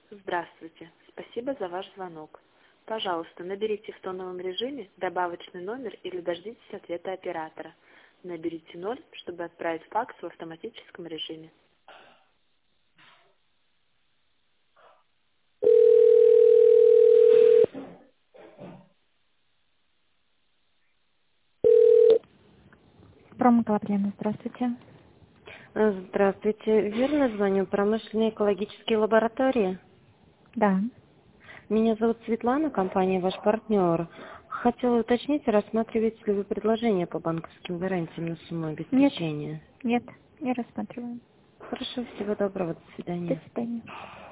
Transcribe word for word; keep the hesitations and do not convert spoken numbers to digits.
Здравствуйте. Спасибо за ваш звонок. Пожалуйста, наберите в тоновом режиме добавочный номер или дождитесь ответа оператора. Наберите ноль, чтобы отправить факс в автоматическом режиме. Промоколоплена, здравствуйте. Здравствуйте. Верно звоню? Промышленные экологические лаборатории. Да. Меня зовут Светлана, компания «Ваш партнер». Хотела уточнить, рассматриваете ли вы предложение по банковским гарантиям на сумму Нет, обеспечения? нет, не рассматриваем. Хорошо, всего доброго, до До свидания. свидания.